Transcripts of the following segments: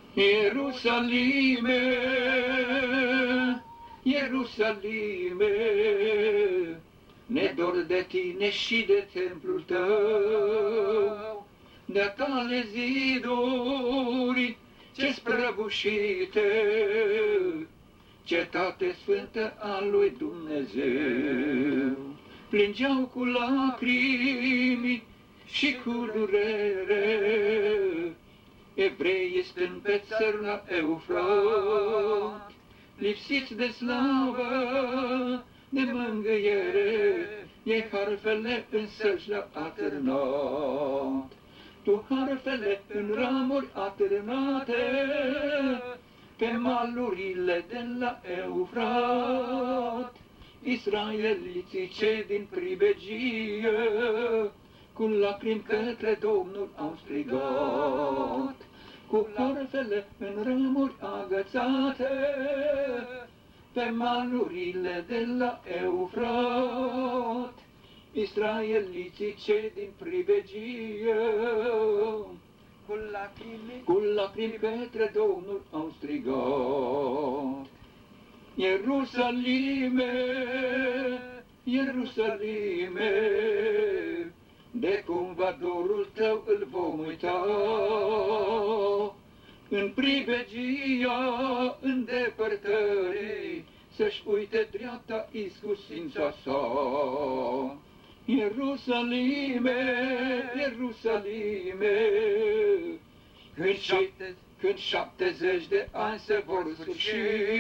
Ierusalime, Ierusalime, ne dor de tine și de templul tău, de tale ziduri ce-s prăbușite, cetate sfântă a lui Dumnezeu. Plângeau cu lacrimi și cu durere evreii stând pe țări la Eufrat, lipsiți de slavă, de mângâiere, ei harfele în sălci le-au atârnat. Tu harfele în ramuri atârnate, pe malurile de la Eufrat, israeliții cei din pribegie, cu lacrimi către Domnul au strigat. Cu harfele în ramuri agățate, pe malurile de la Eufrat, israeliții cei din pribegie, cu lacrimi către Domnul au strigat. Ierusalime, Ierusalime, de cumva dorul tău îl vom uita, în pribegia îndepărtării, să-și uite dreapta iscusința sa. Ierusalime, Ierusalime, când 70 de ani se vor sfârși,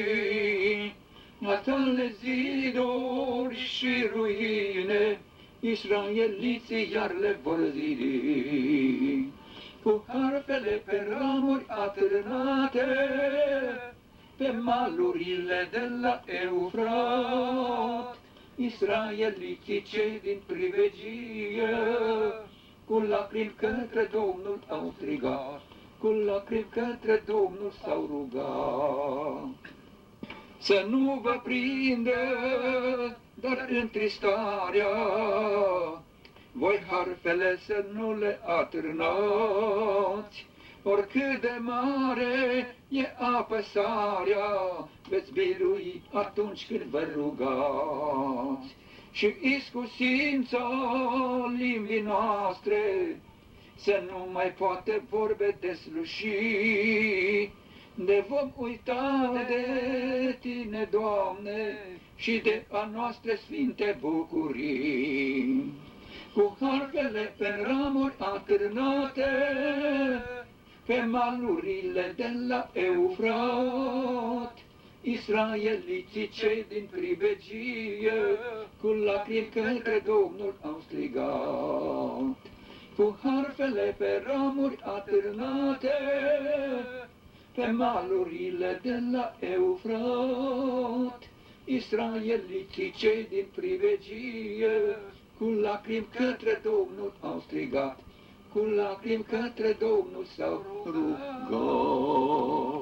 a tale ziduri și ruine, israeliții iar le vor zidi. Cu harfele pe ramuri atârnate, pe malurile de la Eufrat, israeliții cei din pribegie, cu lacrimi către Domnul au strigat, cu lacrimi către Domnul s-au rugat. Să nu vă prindă dar întristarea, voi harfele să nu le atârnați, oricât de mare e apăsarea, veți birui atunci când vă rugați. Și iscusința limbii noastre să nu mai poate vorbe desluși, ne vom uita de tine, Doamne, și de a noastre sfinte bucurii. Cu harfele pe ramuri atârnate, pe malurile de la Eufrat, israeliții cei din pribegie, cu lacrimi către Domnul au strigat. Cu harfele pe ramuri atârnate, pe malurile de la Eufrat, israeliții cei din pribegie, cu lacrimi către Domnul au strigat, cu lacrimi către Domnul s-au rugat.